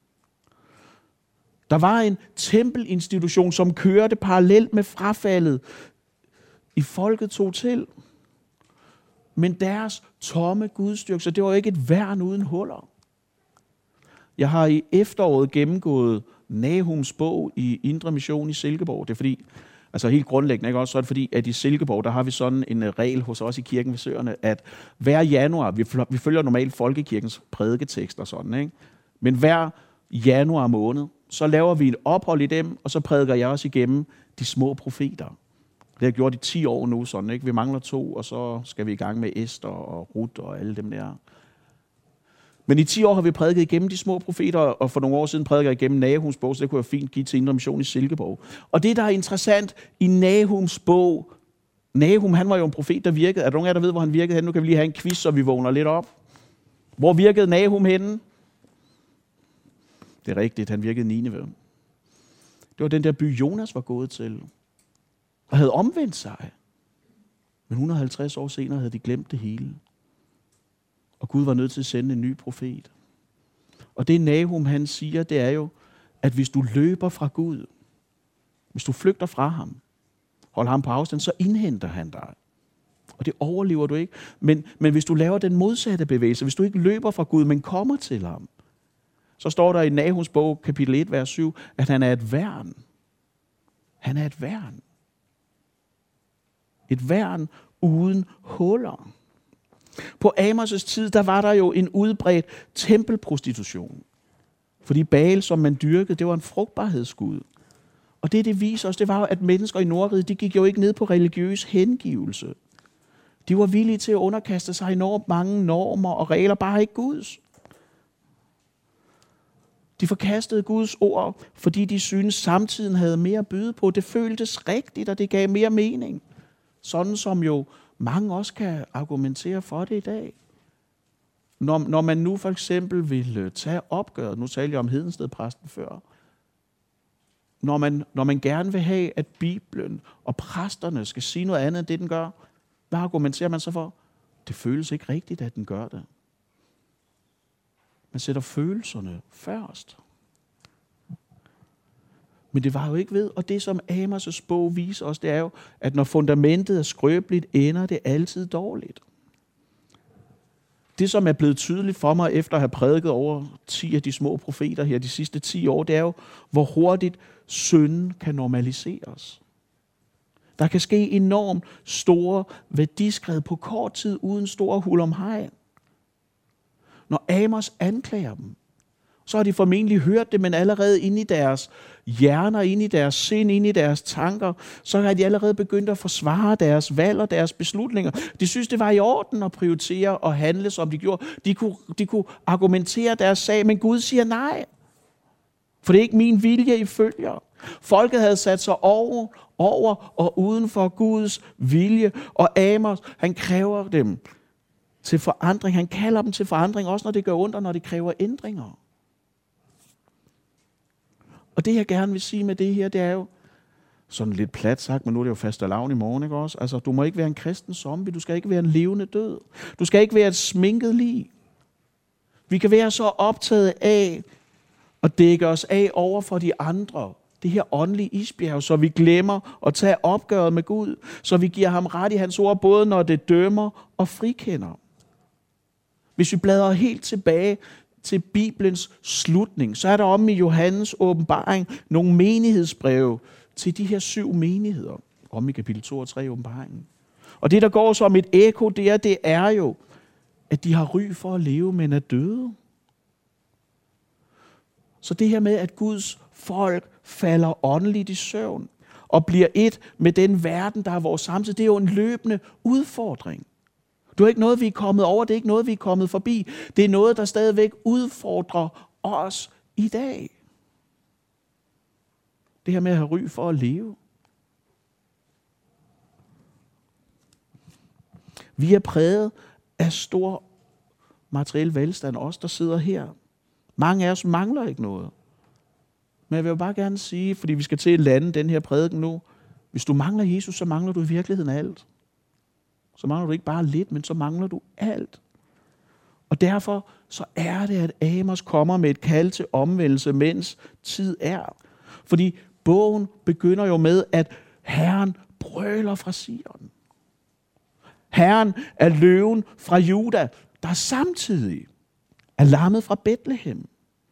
Der var en tempelinstitution, som kørte parallelt med frafaldet. I folket tog til. Men deres tomme gudstyrkelse, det var ikke et værn uden huller. Jeg har i efteråret gennemgået Nahums bog i Indre Mission i Silkeborg. Det er fordi, altså helt grundlæggende, ikke også? Så er det fordi, at i Silkeborg, der har vi sådan en regel hos os i kirken ved Søerne, at hver januar, vi følger normalt folkekirkens prædiketekster sådan, ikke? Men hver januar måned, så laver vi et ophold i dem, og så prædiker jeg også igennem de små profeter. Det har jeg gjort i 10 år nu, sådan, ikke? Vi mangler 2, og så skal vi i gang med Esther og Ruth og alle dem der. Men i 10 år har vi prædiket igennem de små profeter, og for nogle år siden prædiker jeg igennem Nahums bog, så det kunne jeg fint give til Indre Mission i Silkeborg. Og det, der er interessant i Nahums bog, Nahum, han var jo en profet, der virkede. Er der nogen af jer, der ved, hvor han virkede henne? Nu kan vi lige have en quiz, så vi vågner lidt op. Hvor virkede Nahum henne? Det er rigtigt, han virkede i Nineve. Det var den der by, Jonas var gået til, og havde omvendt sig. Men 150 år senere havde de glemt det hele. Og Gud var nødt til at sende en ny profet. Og det Nahum, han siger, det er jo, at hvis du løber fra Gud, hvis du flygter fra ham, holder ham på afstand, så indhenter han dig. Og det overlever du ikke. Men hvis du laver den modsatte bevægelse, hvis du ikke løber fra Gud, men kommer til ham, så står der i Nahums bog, kapitel 1, vers 7, at han er et værn. Han er et værn. Et værn uden huller. På Amos' tid, der var der jo en udbredt tempelprostitution. Fordi Baal, som man dyrkede, det var en frugtbarhedsgud. Og det viser os, det var jo, at mennesker i Nordriget, de gik jo ikke ned på religiøs hengivelse. De var villige til at underkaste sig enormt mange normer og regler, bare ikke Guds. De forkastede Guds ord, fordi de syntes, samtiden havde mere at byde på. Det føltes rigtigt, og det gav mere mening. Sådan som jo mange også kan argumentere for det i dag. Når man nu for eksempel vil tage opgøret, nu talte jeg om Hedenstedpræsten før, når man gerne vil have, at Bibelen og præsterne skal sige noget andet end det, den gør, hvad argumenterer man så for? Det føles ikke rigtigt, at den gør det. Man sætter følelserne først. Men det var jo ikke ved, og det som Amos' bog viser os, det er jo, at når fundamentet er skrøbeligt, ender det altid dårligt. Det som er blevet tydeligt for mig, efter at have prædiket over 10 af de små profeter her de sidste 10 år, det er jo, hvor hurtigt synden kan normaliseres. Der kan ske enormt store værdiskred på kort tid, uden stor hulomhej. Når Amos anklager dem, så har de formentlig hørt det, men allerede inde i deres hjerner, inde i deres sind, inde i deres tanker, så har de allerede begyndt at forsvare deres valg og deres beslutninger. De synes, det var i orden at prioritere og handle, som de gjorde. De kunne argumentere deres sag, men Gud siger nej. For det er ikke min vilje, I følger. Folket havde sat sig over og uden for Guds vilje, og Amos, han kræver dem til forandring. Han kalder dem til forandring, også når det gør ondt, og når det kræver ændringer. Og det, jeg gerne vil sige med det her, det er jo sådan lidt plat sagt, men nu er det jo fastelavn i morgen, ikke også? Altså, du må ikke være en kristen zombie. Du skal ikke være en levende død. Du skal ikke være et sminket lig. Vi kan være så optaget af at dække os af over for de andre. Det her åndelige isbjerg, så vi glemmer at tage opgøret med Gud. Så vi giver ham ret i hans ord, både når det dømmer og frikender. Hvis vi bladrer helt tilbage til Bibelens slutning, så er der om i Johannes åbenbaring nogle menighedsbreve til de her 7 menigheder. Om i kapitel 2 og 3 i åbenbaringen. Og det, der går som et ekko der, det er jo, at de har ry for at leve, men er døde. Så det her med, at Guds folk falder åndeligt i søvn, og bliver et med den verden, der er vores samtid. Det er jo en løbende udfordring. Det er ikke noget, vi er kommet over. Det er ikke noget, vi er kommet forbi. Det er noget, der stadigvæk udfordrer os i dag. Det her med at have ry for at leve. Vi er præget af stor materiel velstand, os der sidder her. Mange af os mangler ikke noget. Men jeg vil jo bare gerne sige, fordi vi skal til at lande den her prædiken nu, hvis du mangler Jesus, så mangler du i virkeligheden alt. Så mangler du ikke bare lidt, men så mangler du alt. Og derfor så er det, at Amos kommer med et kald til omvendelse, mens tid er. Fordi bogen begynder jo med, at Herren brøler fra Sion. Herren er løven fra Juda, der samtidig er lammet fra Betlehem.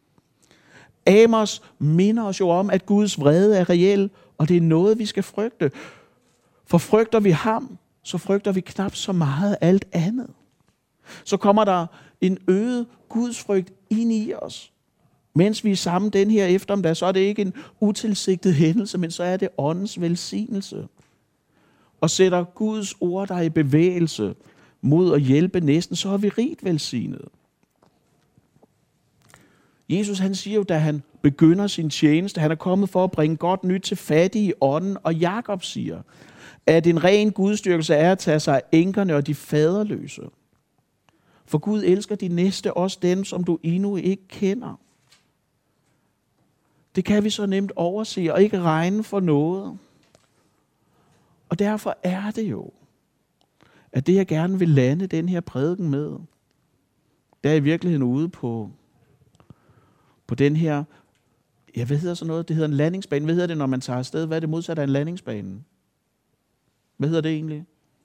Amos minder os jo om, at Guds vrede er reel, og det er noget, vi skal frygte. For frygter vi ham, så frygter vi knap så meget alt andet. Så kommer der en øget gudsfrygt ind i os. Mens vi er sammen den her eftermiddag, så er det ikke en utilsigtet hændelse, men så er det åndens velsignelse. Og sætter Guds ord der i bevægelse mod at hjælpe næsten, så er vi rigt velsignet. Jesus han siger jo, da han begynder sin tjeneste, han er kommet for at bringe godt nyt til fattige i ånden, og Jakob siger, at en ren gudstyrkelse er at tage sig af enkerne og de faderløse. For Gud elsker de næste, også dem, som du endnu ikke kender. Det kan vi så nemt overse og ikke regne for noget. Og derfor er det jo, at det jeg gerne vil lande den her prædiken med, der er i virkeligheden ude på den her, ja, hvad hedder sådan noget? Det hedder en landingsbane. Hvad hedder det, når man tager afsted? Hvad er det modsatte af en landingsbane? Hvad hedder det egentlig?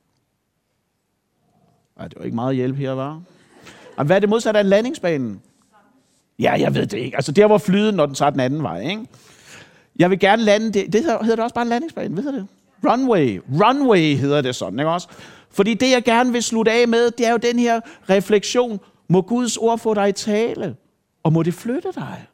Ej, det var ikke meget hjælp her, var. Hvad er det modsatte af en landingsbane? Ja, jeg ved det ikke. Altså der, hvor flyden, når den tager den anden vej, ikke? Jeg vil gerne lande det. Det hedder det også bare en landingsbane. Hvad hedder det? Runway. Runway hedder det sådan, ikke også? Fordi det, jeg gerne vil slutte af med, det er jo den her refleksion. Må Guds ord få dig i tale? Og må det flytte dig?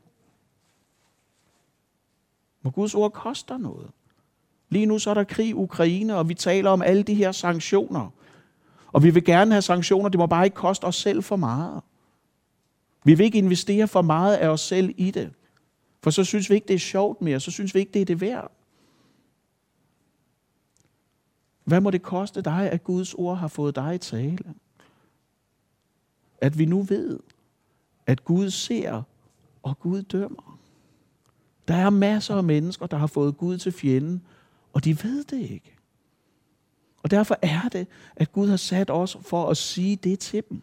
Må Guds ord koste dig noget? Lige nu så er der krig i Ukraine, og vi taler om alle de her sanktioner. Og vi vil gerne have sanktioner, det må bare ikke koste os selv for meget. Vi vil ikke investere for meget af os selv i det. For så synes vi ikke, det er sjovt mere. Så synes vi ikke, det er det værd. Hvad må det koste dig, at Guds ord har fået dig i tale? At vi nu ved, at Gud ser, og Gud dømmer. Der er masser af mennesker, der har fået Gud til fjenden, og de ved det ikke. Og derfor er det, at Gud har sat os for at sige det til dem.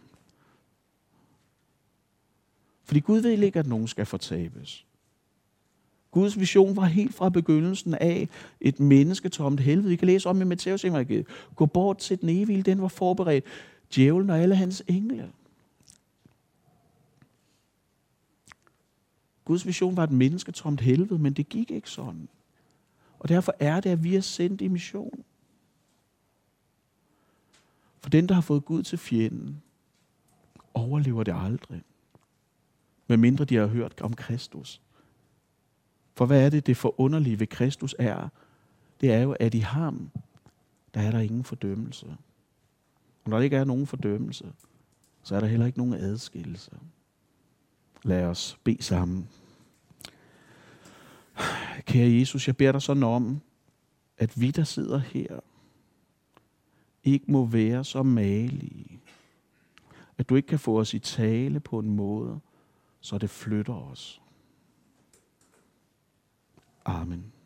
Fordi Gud vil ikke, at nogen skal fortabes. Guds vision var helt fra begyndelsen af et mennesketomt helvede. Vi kan læse om i Matthæus evangeliet. Gå bort til den evige, den var forberedt. Djævlen og alle hans engle. Guds vision var et mennesketomt helvede, men det gik ikke sådan. Og derfor er det, at vi er sendt i mission. For den, der har fået Gud til fjenden, overlever det aldrig. Medmindre de har hørt om Kristus. For hvad er det forunderlige ved Kristus er? Det er jo, at i ham, der er der ingen fordømmelse. Og når der ikke er nogen fordømmelse, så er der heller ikke nogen adskillelse. Lad os bede sammen. Kære Jesus, jeg beder dig sådan om, at vi, der sidder her, ikke må være så magelige. At du ikke kan få os i tale på en måde, så det flytter os. Amen.